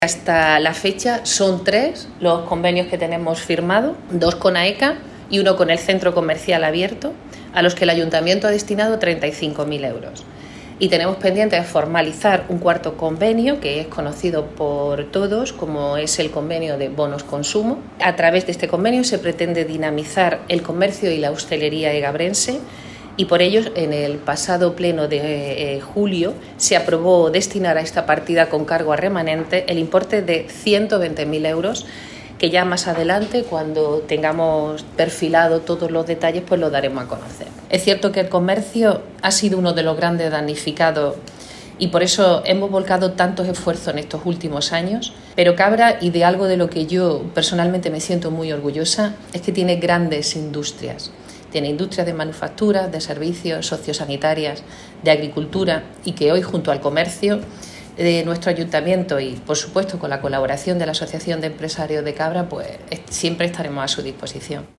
Hasta la fecha son 3 los convenios que tenemos firmados, 2 con AECA y 1 con el Centro Comercial Abierto, a los que el Ayuntamiento ha destinado 35.000 euros. Y tenemos pendiente de formalizar un 4.º convenio, que es conocido por todos como es el convenio de bonos consumo. A través de este convenio se pretende dinamizar el comercio y la hostelería egabrense, y por ello en el pasado pleno de julio se aprobó destinar a esta partida con cargo a remanente el importe de 120.000 euros, que ya más adelante, cuando tengamos perfilado todos los detalles, pues lo daremos a conocer. Es cierto que el comercio ha sido uno de los grandes damnificados y por eso hemos volcado tantos esfuerzos en estos últimos años, pero Cabra, y de algo de lo que yo personalmente me siento muy orgullosa, es que tiene grandes industrias. Tiene industrias de manufactura, de servicios, sociosanitarias, de agricultura, y que hoy, junto al comercio de nuestro ayuntamiento y, por supuesto, con la colaboración de la Asociación de Empresarios de Cabra, pues siempre estaremos a su disposición.